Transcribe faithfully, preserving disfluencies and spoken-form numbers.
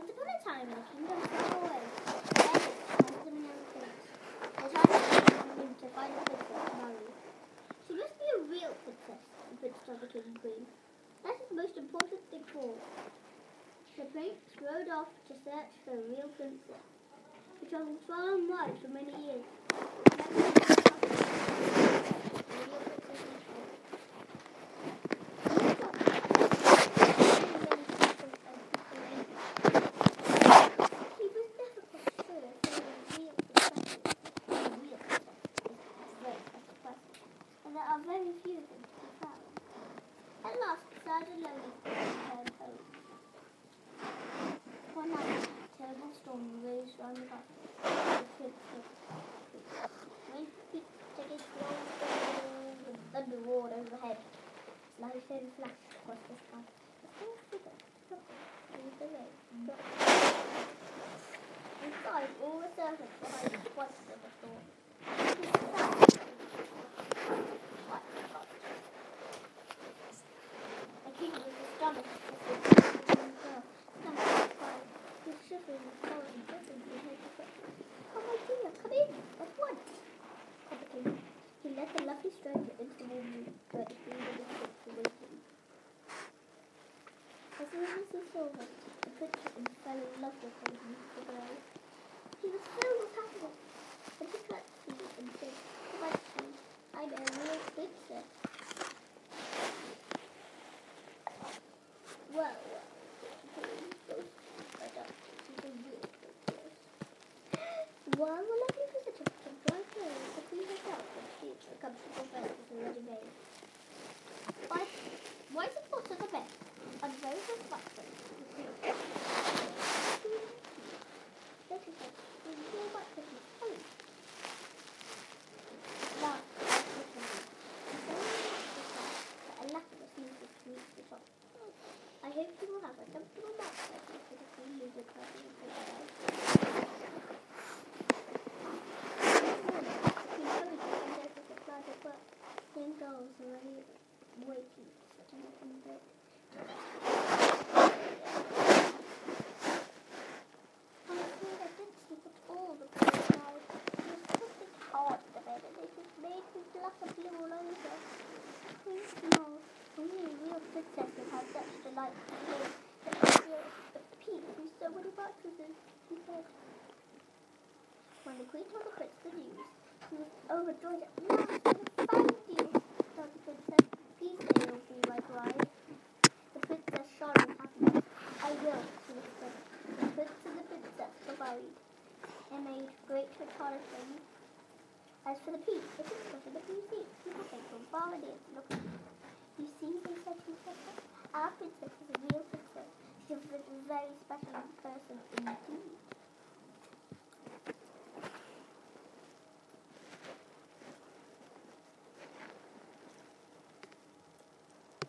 Once upon a time in a kingdom far away, there lived a handsome young prince. The time came for him to find a princess to marry. She must be a real princess, the prince told the king and queen. That is the most important thing for all. The prince rode off to search for a real princess. He travelled far and wide for many years. Very few of them to be found. At last, sad and lonely, he returned home. One night, a terrible storm raged round the castle. The prince was when he took his long and thunder roared overhead. His light and flashed across the sky. The whole figure dropped into the rain. Inside, all the servants behind him watched the storm. He sat. The king was astonished to see the young girl standing outside. He was shivering with cold and dripping from head to foot. "Oh, my dear, come in at once," said the king. He led the lovely stranger into the warm room where the queen and the prince were waiting. As soon as he saw her, the prince fell in love with her beautiful girl. He was filled with happiness, and he curtsied and said, "My queen, I'm a real princess." Well, well, Well, a lovely visitor from Bright Lane, the queen herself, and she a comfortable bed was already made. Why, why is the foot of the bed? I'm very satisfactory. Let us go. We'll hear about Christmas. Hurry. Now, a laughter sneezes to reach the top. I hope you will have a comfortable nap, said the queen, leaving her in the bed. Young girls already waiting, sitting up in bed. I'm afraid I didn't sleep at all the first night. It was pushing hard to the bed, and it just made me black and blue all over. Please know, only a real princess would have such delightful sleep. But the peep who's so many mattresses, he said. When the queen told the prince the news, he was overjoyed at last. "Found you," told the princess. "Please say you'll be my bride." The princess shone with happiness. "I will," she whispered. The prince and the princess were married. They made great rejoicing. As for the peep, it was put in the blue seat. People came from far and near to look at it. "You see," they said to each other, "our princess is a real princess. She's a very special person indeed."